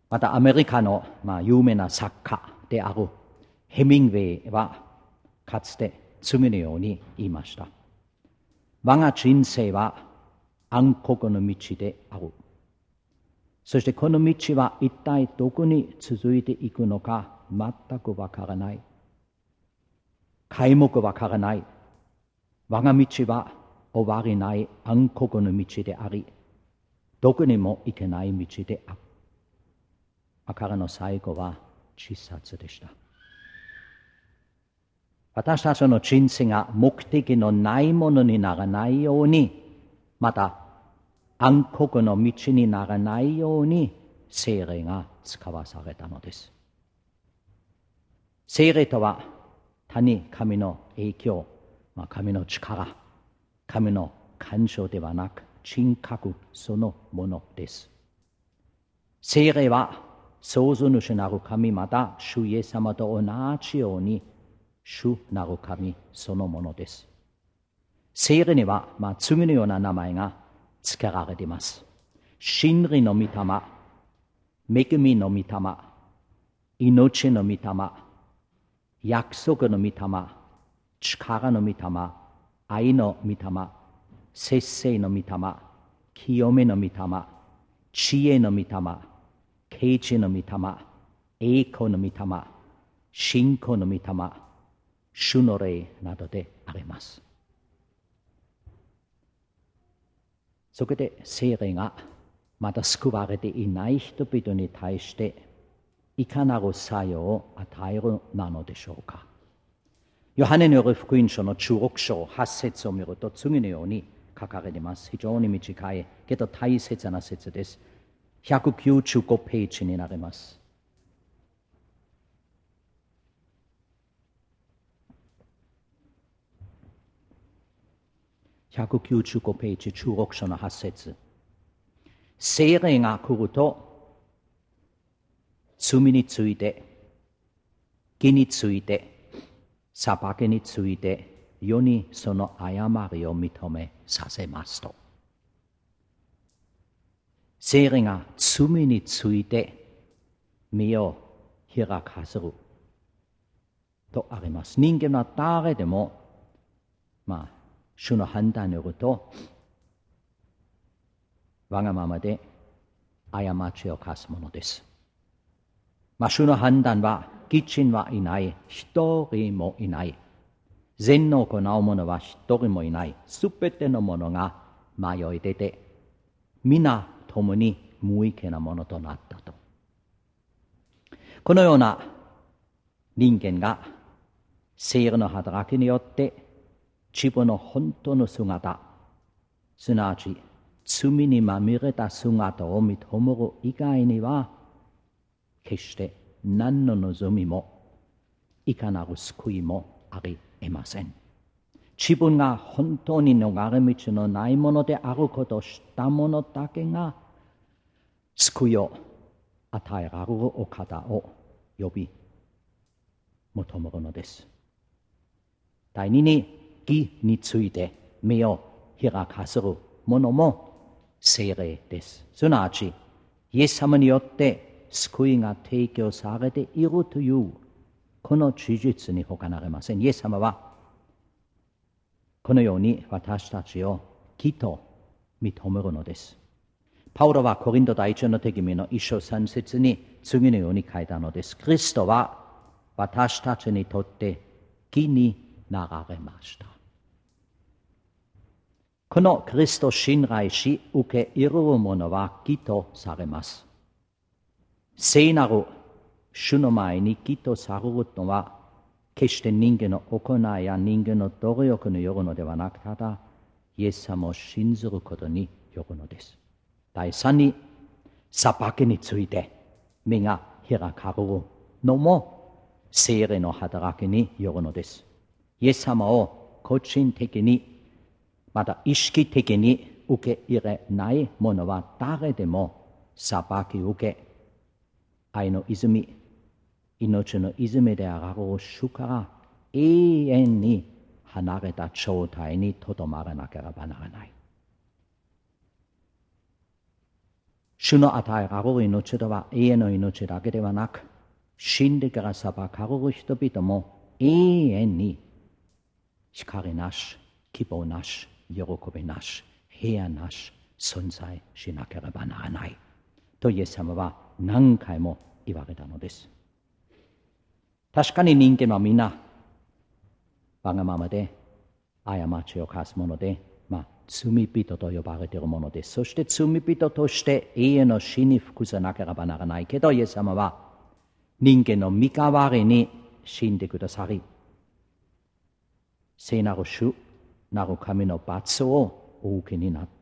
またアメリカの、有名な作家であるヘミングウェイはかつて次のように言いました。我が人生は暗黒の道である。そしてこの道は一体どこに続いていくのか全くわからない。皆目わからない。我が道は終わりない暗黒の道であり、どこにも行けない道である。彼の最後は自殺でした。私たちの人生が目的のないものにならないように、また暗黒の道にならないように聖霊が使わされたのです。聖霊とは他に神の影響、神の力、神の干渉ではなく人格そのものです。聖霊は創造主なる神、また主イエス様と同じように主なる神そのものです。聖霊には、次のような名前が付けられています。真理の御霊、恵みの御霊、命の御霊、約束の御霊、力の御霊、愛の御霊、節制の御霊、清めの御霊、知恵の御霊、啓示の御霊、栄光の御霊、信仰の御霊、主の霊などであります。そこで聖霊がまだ救われていない人々に対していかなる作用を与えるなのでしょうか。ヨハネによる福音書の16章8節を見ると次のように書かれています。非常に短いけど大切な説です。195ページになります。195ページ16章の8節。聖霊が来ると罪について、義について、裁きについて世にその誤りを認めさせますと。聖霊が罪について目を開かせるとあります。人間は誰でも主の判断によるとわがままで過ちを犯すものです。主の判断は義人はいない、一人もいない。善の行う者は一人もいない。すべての者が迷い出て、皆共に無意見なものとなったと。このような人間が聖霊の働きによって自分の本当の姿、すなわち罪にまみれた姿を認める以外には決して何の望みもいかなる救いもあり得ません。自分が本当に逃れ道のないものであることを知った者だけが救いを与えられるお方を呼び求めるのです。第二に義について目を開かせるものも聖霊です。すなわちイエス様によって救いが提供されているというこの事実に他なりません。イエス様はこのように私たちを義と認めるのです。パウロはコリント第一の手紙の1章3節に次のように書いたのです。キリストは私たちにとって義になられました。このキリストを信頼し受け入れる者は義とされます。聖なる主の前に義とされるのは決して人間の行いや人間の努力によるのではなく、ただイエス様を信ずることによるのです。第三に裁きについて目が開かれるのも聖霊の働きによるのです。イエス様を個人的にまた意識的に受け入れない者は誰でも裁きを受け、愛の泉、命の泉であられる主から永遠に離れた状態にとどまらなければならない。 主の与えられる命とは永遠の命だけではなく、死んでから裁かれる人々も永遠に光なし、希望なし、喜びなし、平安なし、存在しなければならないとイエス様は何回も言われたのです。確かに人間はみんなわがままで過ちを犯すもので、罪人と呼ばれているものです。そして罪人として永遠の死に服さなければならないけど、イエス様は人間の身代わりに死んでくださり、聖なる主なる神の罰をお受けになった。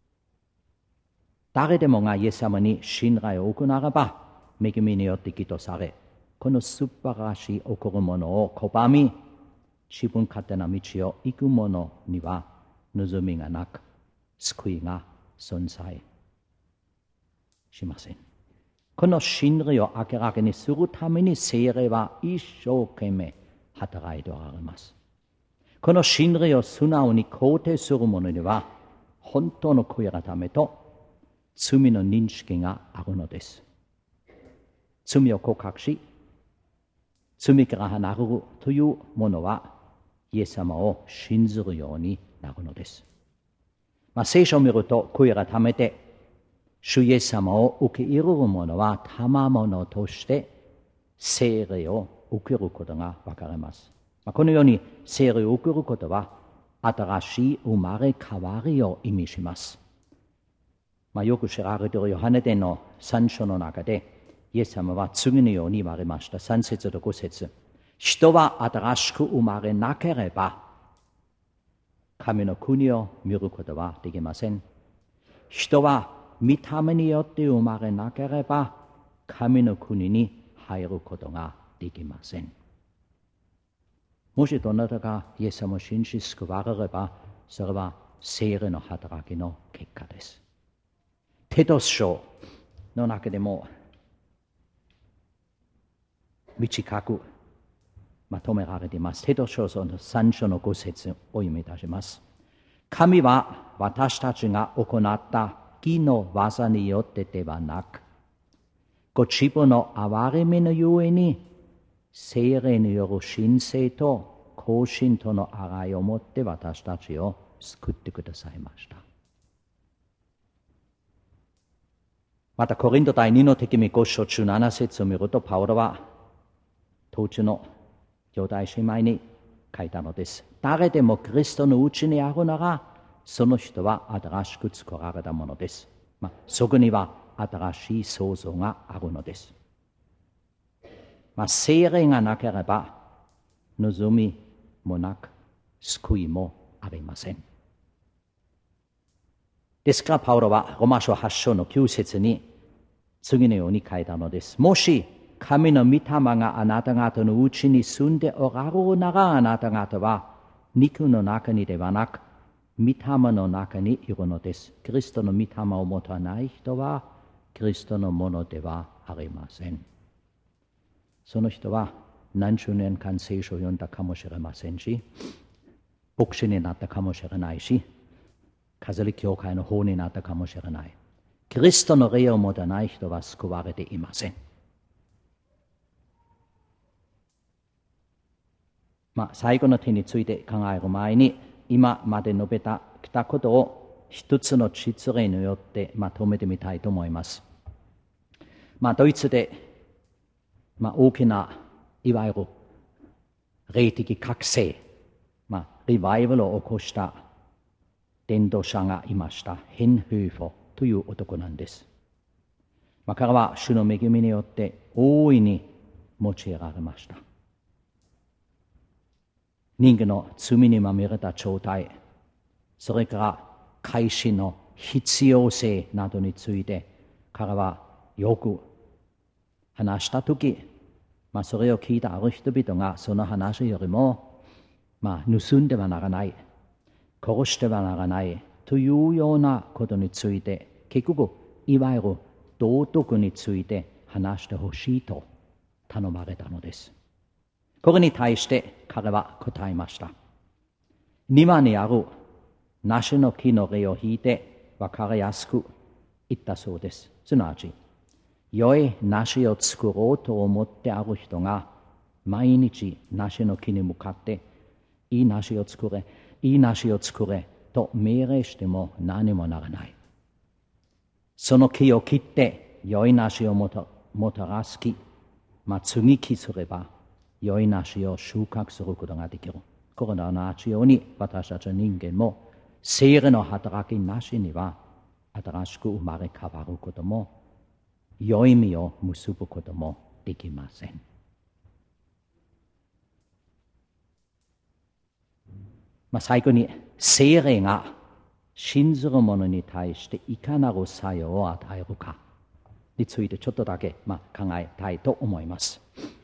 誰でもがイエス様に信頼を置くならば、恵みによって義とされ、この素晴らしい起こるものを拒み、自分勝手な道を行く者には望みがなく、救いが存在しません。この真理を明らかにするために聖霊は一生懸命働いておられます。この真理を素直に肯定する者には、本当の悔い改めと罪の認識があるのです。罪を告白し、罪から離れるという者は、イエス様を信ずるようになるのです。聖書を見ると、悔い改めて、主イエス様を受け入れる者は、賜物として聖霊を受けることが分かります。このように聖霊を受けることは、新しい生まれ変わりを意味します。よく知られているヨハネ伝の3章の中で、イエス様は次のように言われました。3節と5節。人は新しく生まれなければ、神の国を見ることはできません。人は御霊によって生まれなければ、神の国に入ることができません。もしどなたがイエス様を信じ救われれば、それは聖霊の働きの結果です。テトス書の中でも短くまとめられています。テトス書の3章の5節を読みいたします。神は私たちが行った義の技によってではなく、ご自分の憐れみのゆえに、聖霊による神聖と行進との洗いをもって私たちを救ってくださいました。また、コリント第2の手紙5章17節を見ると、パウロは当時の兄弟姉妹に書いたのです。誰でもキリストのうちにあるなら、その人は新しく作られたものです。そこには新しい創造があるのです。聖霊がなければ望みもなく救いもありません。ですからパウロはローマ書8章の9節に次のように書いたのです。もし神の御霊があなた方のうちに住んでおられるなら、あなた方は肉の中にではなく御霊の中にいるのです。キリストの御霊を持たない人はキリストのものではありません。その人は何十年間聖書を読んだかもしれませんし、牧師になったかもしれないし、カトリック教会の法になったかもしれない。キリストの霊を持たない人は救われていません。最後の点について考える前に、今まで述べたことを一つの実例によってまとめてみたいと思います。ドイツで、大きないわゆる霊的覚醒、リバイバルを起こした伝道者がいました。ヘン・ヘーファーという男なんです。彼は主の恵みによって大いに用いられました。人間の罪にまみれた状態、それから改心の必要性などについて彼はよく話したとき、それを聞いたある人々がその話よりも、盗んではならない、殺してはならないというようなことについて、結局いわゆる道徳について話してほしいと頼まれたのです。これに対して彼は答えました。庭にある梨の木の実を引いて分かりやすく言ったそうです。すなわち、良い梨を作ろうと思ってある人が、毎日梨の木に向かって、いい梨を作れ、いい梨を作れ、と命令しても何もならない。その木を切って、良い梨をもたらす木、接ぎ木すれば、良い梨を収穫することができる。これと同じように、私たち人間も、聖霊の働きなしには、新しく生まれ変わることも、良い実を結ぶこともできません。最後に、聖霊が信ずる者に対していかなる作用を与えるかについてちょっとだけ考えたいと思います。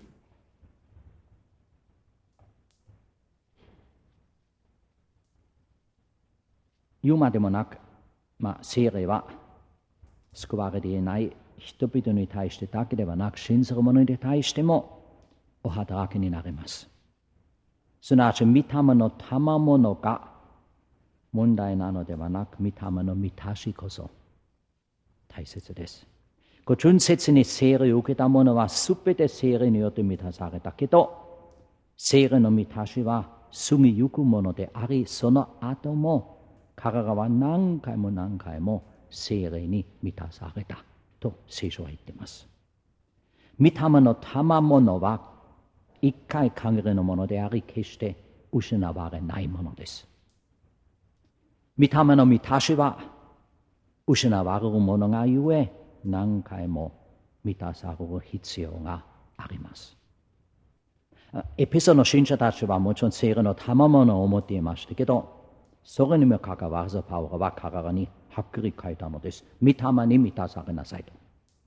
言うまでもなく、聖霊は救われていない人々に対してだけではなく、信ずる者に対してもお働きになります。すなわち、御霊の賜物が問題なのではなく、御霊の満たしこそ大切です。純粋に聖霊を受けた者はすべて聖霊によって満たされたけど、聖霊の満たしは過ぎゆくものであり、その後も彼らは何回も何回も聖霊に満たされたと聖書は言っています。御霊の賜物は一回限りのものであり、決して失われないものです。御霊の満たしは失われるものがゆえ、何回も満たされる必要があります。エペソの信者たちはもちろん聖霊の賜物を持っていましたけど、それにもかかわらずパウロは彼らにはっきり書いたのです。御霊に満たされなさいと。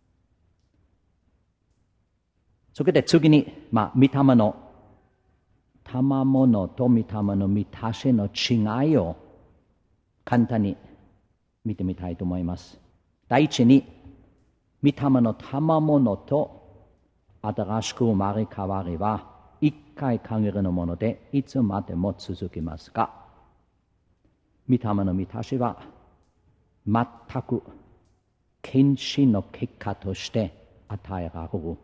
そこで次に、御霊の賜物と御霊の満たしの違いを簡単に見てみたいと思います。第一に、御霊の賜物と新しく生まれ変わりは一回限りのものでいつまでも続きますが、御霊の満たしは全く献身の結果として与えられる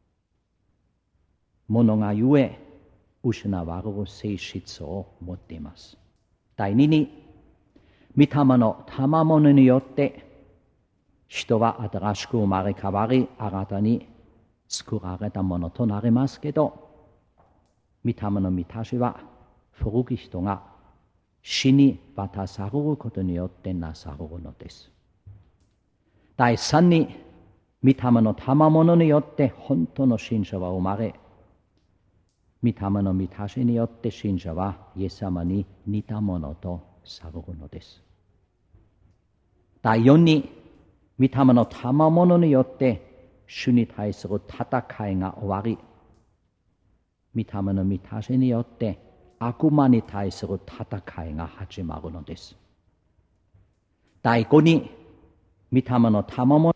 ものがゆえ、失われる性質を持っています。第二に、御霊の賜物によって人は新しく生まれ変わり、新たに作られたものとなりますけど、御霊の満たしは古き人が死に渡されることによってなされるのです。第三に、御霊の賜物によって本当の信者は生まれ、御霊の満たしによって信者はイエス様に似たものとされるのです。第四に、御霊の賜物によって主に対する戦いが終わり、御霊の満たしによって悪魔に対する戦いが始まるのです。第五に、御霊の賜物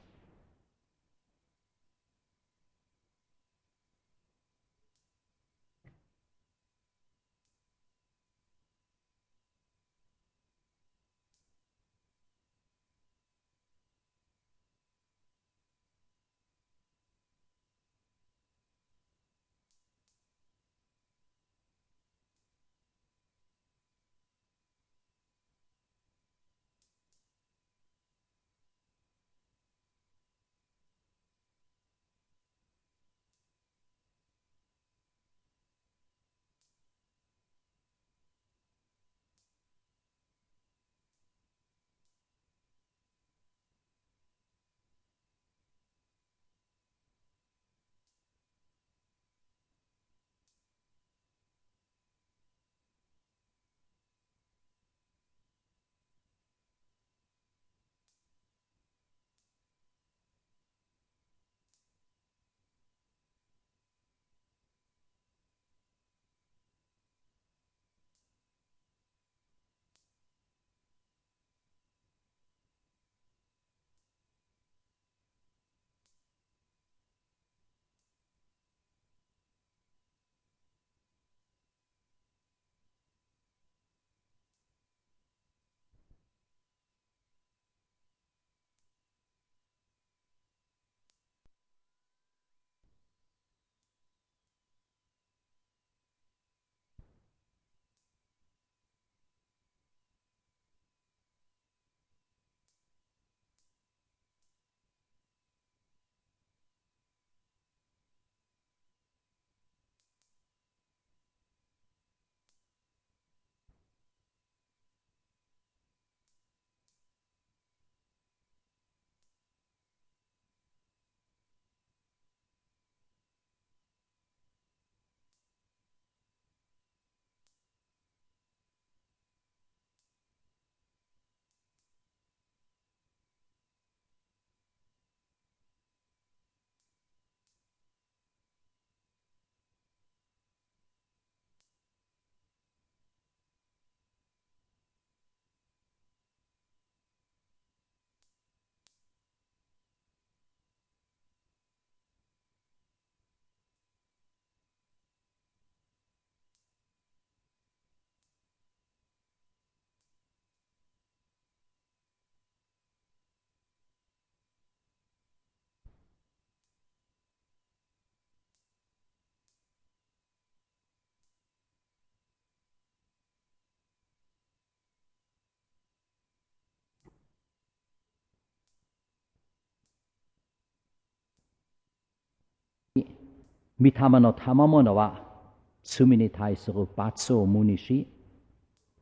御霊の賜物は罪に対する罰を無にし、